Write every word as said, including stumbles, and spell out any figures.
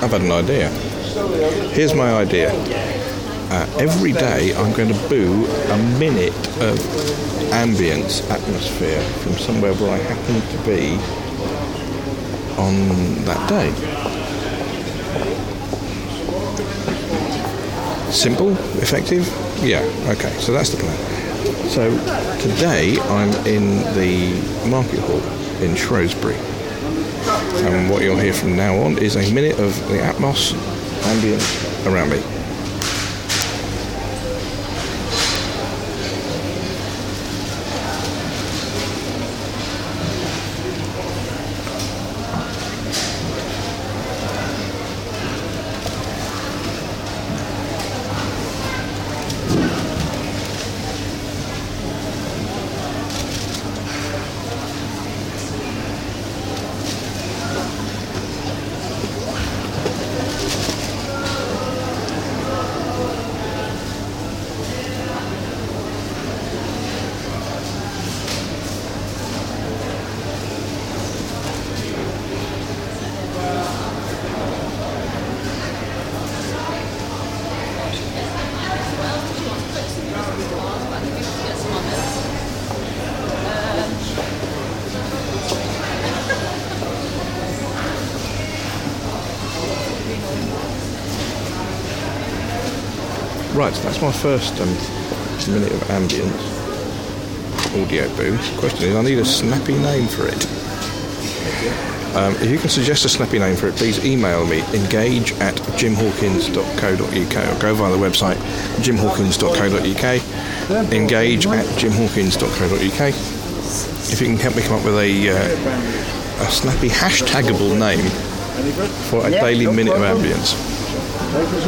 I've had an idea. Here's my idea. Uh, every day I'm going to boo a minute of ambience atmosphere from somewhere where I happen to be on that day. Simple? Effective? Yeah, okay, so that's the plan. So today I'm in the market hall in Shrewsbury. And what you'll hear from now on is a minute of the Atmos ambience around me. Right, so that's my first um, minute of ambience audio boo. The question is, I need a snappy name for it. Um, if you can suggest a snappy name for it, please email me, engage at jim hawkins dot co dot uk, or go via the website jim hawkins dot co dot uk, engage at jim hawkins dot co dot uk. If you can help me come up with a, uh, a snappy hashtagable name for a daily minute of ambience.